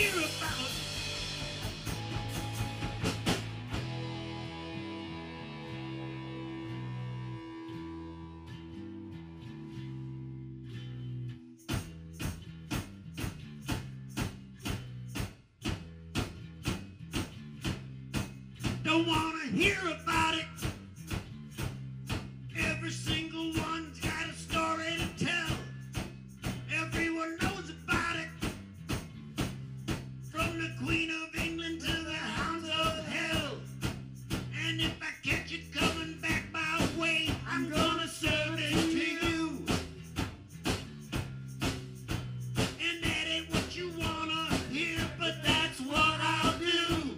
hear about. Don't wanna hear about it. Every single one's got a story to tell. Everyone knows about it. From the Queen of England to the hounds of hell. And if I catch it coming back my way, I'm gonna serve it to you. And that ain't what you wanna hear, but that's what I'll do.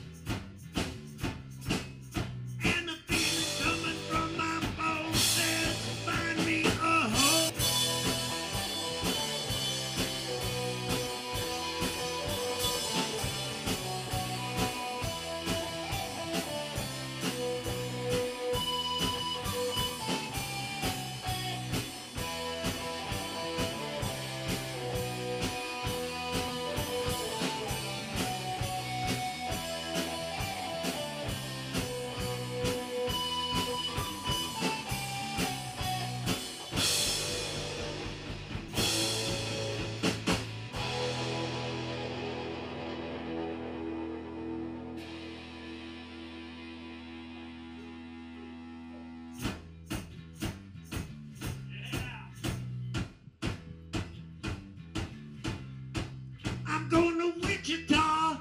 And the feeling coming from my bones says, find me a home. I'm going to Wichita,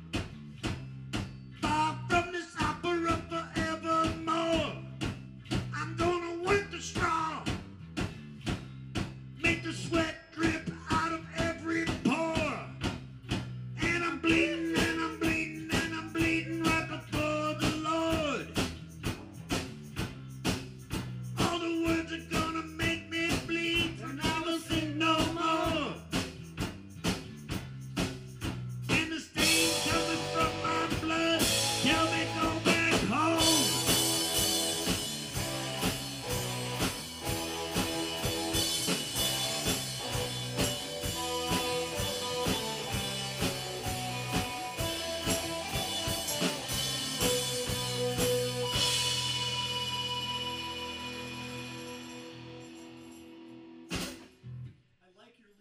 far from this opera forevermore. I'm going to work the straw, make the sweat drip out of every pore. And I'm bleeding